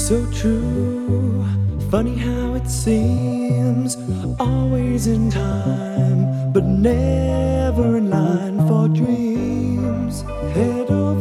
So true, funny how it seems, always in time, but never in line for dreams. Head